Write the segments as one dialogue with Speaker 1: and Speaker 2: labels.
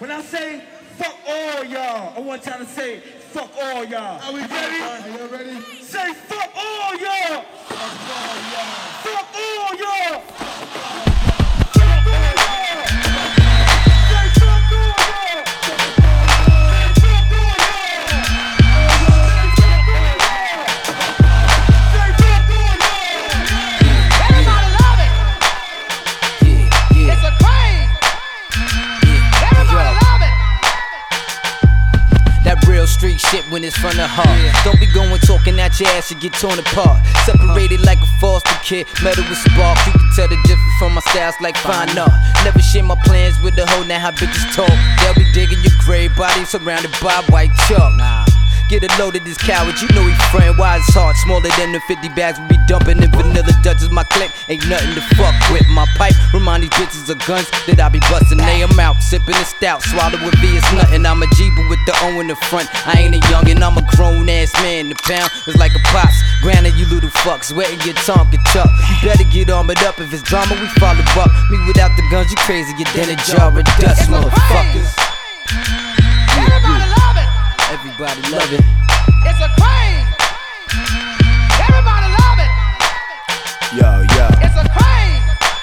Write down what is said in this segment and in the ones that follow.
Speaker 1: When I say fuck all y'all, I want y'all to say fuck all y'all.
Speaker 2: Are we ready? Are you ready?
Speaker 1: Say fuck all y'all.
Speaker 2: Fuck all y'all.
Speaker 1: Fuck all y'all.
Speaker 3: Street shit when it's from the heart. Don't be going talking at your ass and get torn apart. Separated like a foster kid, metal with spark. You can tell the difference from my styles like fine art. Never share my plans with the hoe, now how bitches talk. They'll be digging your grave body surrounded by white chalk. Get a load of this coward, you know he friend. Why his heart smaller than the 50 bags we be dumping in vanilla Dutchess. My clique ain't nothing to fuck with. My pipe remind these bitches of guns that I be busting. They I'm out, sipping a stout, swallow with V, it's nothing. I'm a Jeeber with the O in the front. I ain't a youngin', I'm a grown ass man. The pound is like a pops. Granted, you little fucks, wetting your tongue can chuck. You better get armored up if it's drama, we follow up. Me without the guns, you crazy, you than a jar of dust, motherfuckers.
Speaker 4: Everybody love it.
Speaker 3: Everybody love it.
Speaker 4: It's a crane. Everybody love it.
Speaker 3: Yo.
Speaker 4: It's a crane.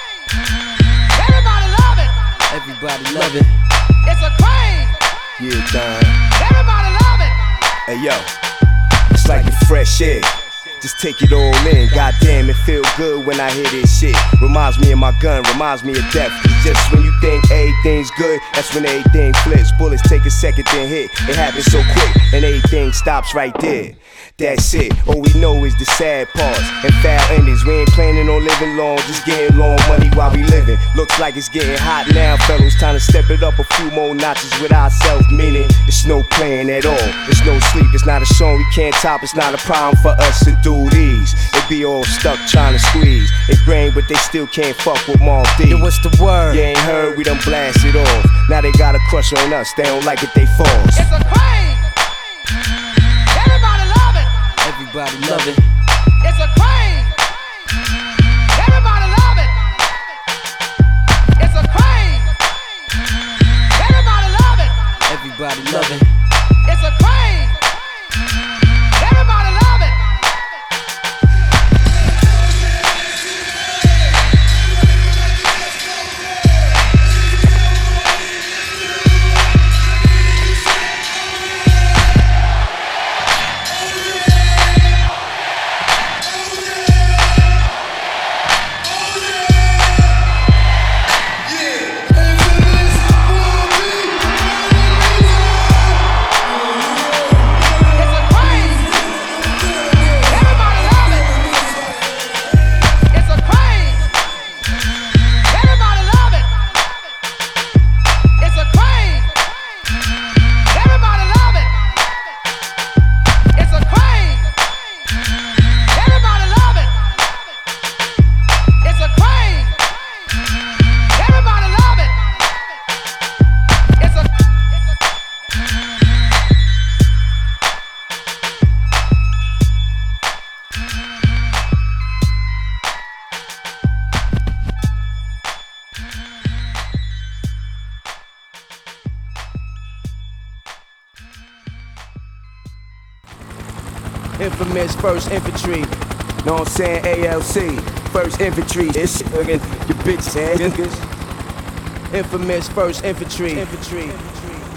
Speaker 4: Everybody love it.
Speaker 3: Everybody love it.
Speaker 4: It's a crane.
Speaker 5: Yeah, done.
Speaker 4: Everybody love it.
Speaker 5: Hey yo, it's like the fresh air. Just take it all in. Goddamn, it feel good when I hear this shit. Reminds me of my gun, reminds me of death. Cause just when you think everything's good, that's when everything flips. Bullets take a second, then hit. It happens so quick, and everything stops right there. That's it. All we know is the sad parts and foul endings. We ain't planning on living long, just getting long money while we living. Looks like it's getting hot now, fellas. Time to step it up a few more notches with ourselves. Meaning, it's no playing at all. It's no sleep. It's not a song we can't top. It's not a problem for us to do these. They be all stuck trying to squeeze. They brain, but they still can't fuck with Mob D.
Speaker 3: Yo, what's the word?
Speaker 5: You ain't heard, we done blasted off. Now they got a crush on us. They don't like it, they false.
Speaker 4: It's a crane. Everybody love it.
Speaker 3: Everybody love it.
Speaker 4: It's a crane. Everybody love it. It's a crane. Everybody love it.
Speaker 3: Everybody love it.
Speaker 4: It's a crane. Everybody love it.
Speaker 5: Infamous First Infantry, know what I'm saying? ALC, First Infantry, it's your bitch ass niggas. Infamous First Infantry.